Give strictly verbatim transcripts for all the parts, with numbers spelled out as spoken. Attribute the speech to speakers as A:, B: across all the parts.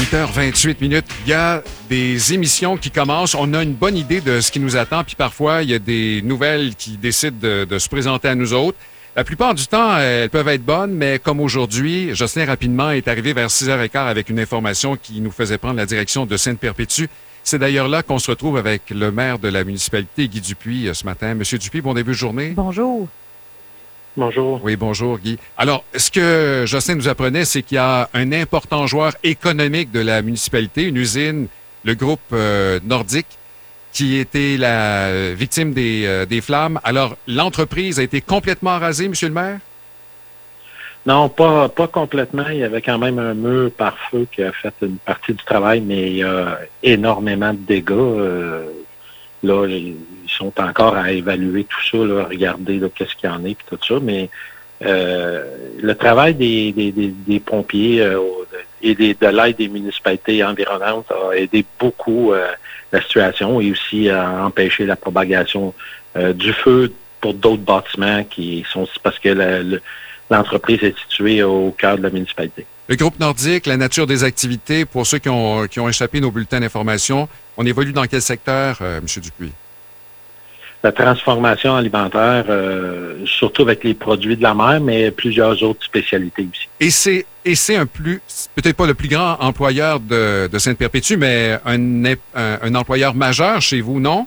A: huit heures vingt-huit minutes. Il y a des émissions qui commencent. On a une bonne idée de ce qui nous attend. Puis parfois, il y a des nouvelles qui décident de, de se présenter à nous autres. La plupart du temps, elles peuvent être bonnes, mais comme aujourd'hui, Jocelyn rapidement est arrivé vers six heures quinze avec une information qui nous faisait prendre la direction de Sainte-Perpétue. C'est d'ailleurs là qu'on se retrouve avec le maire de la municipalité, Guy Dupuis, ce matin. Monsieur Dupuis, bon début de journée.
B: Bonjour.
C: Bonjour.
A: Oui, bonjour, Guy. Alors, ce que Jocelyn nous apprenait, c'est qu'il y a un important joueur économique de la municipalité, une usine, le groupe euh, Nordique, qui était la victime des, euh, des flammes. Alors, l'entreprise a été complètement rasée, Monsieur le maire?
C: Non, pas, pas complètement. Il y avait quand même un mur par feu qui a fait une partie du travail, mais il y a énormément de dégâts. Euh, là, ils sont encore à évaluer tout ça, là, regarder là, qu'est-ce qu'il y en a et tout ça. Mais euh, le travail des, des, des, des pompiers euh, et des, de l'aide des municipalités environnantes a aidé beaucoup euh, la situation et aussi à empêcher la propagation euh, du feu pour d'autres bâtiments qui sont parce que la, le, l'entreprise est située au cœur de la municipalité.
A: Le groupe Nordique, la nature des activités, pour ceux qui ont, qui ont échappé nos bulletins d'information, on évolue dans quel secteur, euh, M. Dupuis?
C: La transformation alimentaire, euh, surtout avec les produits de la mer, mais plusieurs autres spécialités aussi.
A: Et c'est, et c'est un plus, peut-être pas le plus grand employeur de, de Sainte-Perpétue, mais un, un, un employeur majeur chez vous, non?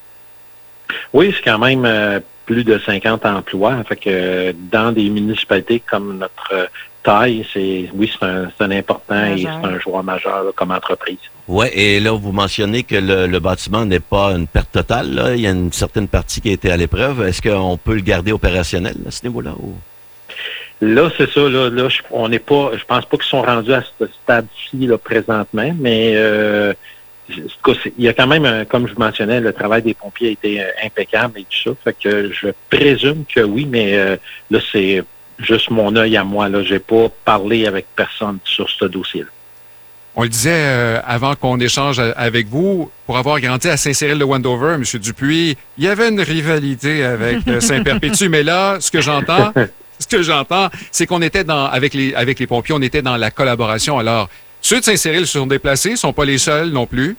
C: Oui, c'est quand même euh, plus de cinquante emplois. Fait que euh, dans des municipalités comme notre euh, taille, c'est oui, c'est un, c'est un important majeur. Et c'est un joueur majeur là, comme entreprise.
D: Oui, et là, vous mentionnez que le, le bâtiment n'est pas une perte totale. Là. Il y a une certaine partie qui a été à l'épreuve. Est-ce qu'on peut le garder opérationnel à ce niveau-là? Ou...
C: Là, c'est ça. Là, là je, on n'est pas. Je pense pas qu'ils sont rendus à ce stade-ci là, présentement, mais euh, il y a quand même, un, comme je vous mentionnais, le travail des pompiers a été impeccable et tout ça. Fait que je présume que oui, mais euh, là, c'est juste mon œil à moi. Là, j'ai pas parlé avec personne sur ce dossier-là.
A: On le disait euh, avant qu'on échange avec vous, pour avoir grandi à Saint-Cyril-de-Wendover, M. Dupuis, il y avait une rivalité avec euh, Saint-Perpétue, mais là, ce que j'entends, ce que j'entends, c'est qu'on était dans, avec les, avec les pompiers, on était dans la collaboration. Alors, ceux de Saint-Cyril se sont déplacés, ne sont pas les seuls non plus.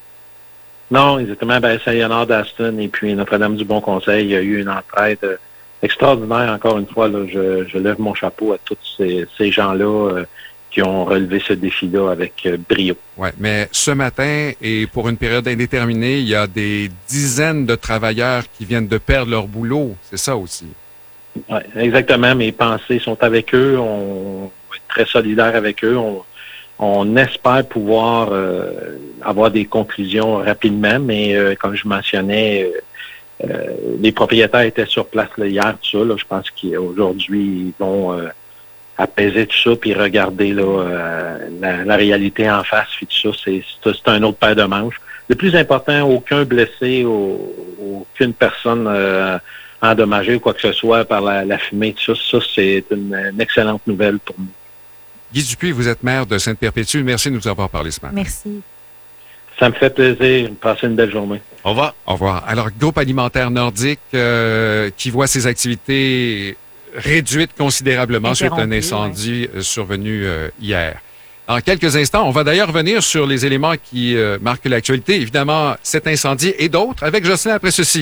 C: Non, exactement. Ben, Saint-Léonard d'Aston et puis Notre-Dame-du-Bon-Conseil, il y a eu une entraide extraordinaire. Encore une fois, là, je, je lève mon chapeau à tous ces, ces gens-là euh, qui ont relevé ce défi-là avec euh, brio.
A: Oui, mais ce matin, et pour une période indéterminée, il y a des dizaines de travailleurs qui viennent de perdre leur boulot. C'est ça aussi.
C: Oui, exactement. Mes pensées sont avec eux. On va être très solidaires avec eux. On, on espère pouvoir euh, avoir des conclusions rapidement, mais euh, comme je mentionnais, euh, euh, les propriétaires étaient sur place là, hier, tout ça. Là, je pense qu'aujourd'hui, ils vont euh, apaiser tout ça puis regarder là, euh, la, la réalité en face. Puis tout ça, c'est, c'est un autre paire de manches. Le plus important, aucun blessé, au, aucune personne euh, endommagée ou quoi que ce soit par la, la fumée, tout ça, ça c'est une, une excellente nouvelle pour nous.
A: Guy Dupuis, vous êtes maire de Sainte-Perpétue. Merci de nous avoir parlé ce matin.
B: Merci.
C: Ça me fait plaisir. Passez une belle journée.
D: Au revoir.
A: Au revoir. Alors, groupe alimentaire nordique euh, qui voit ses activités réduites considérablement suite à un incendie ouais. survenu euh, hier. Dans quelques instants, on va d'ailleurs revenir sur les éléments qui euh, marquent l'actualité. Évidemment, cet incendie et d'autres avec Jocelyn après ceci.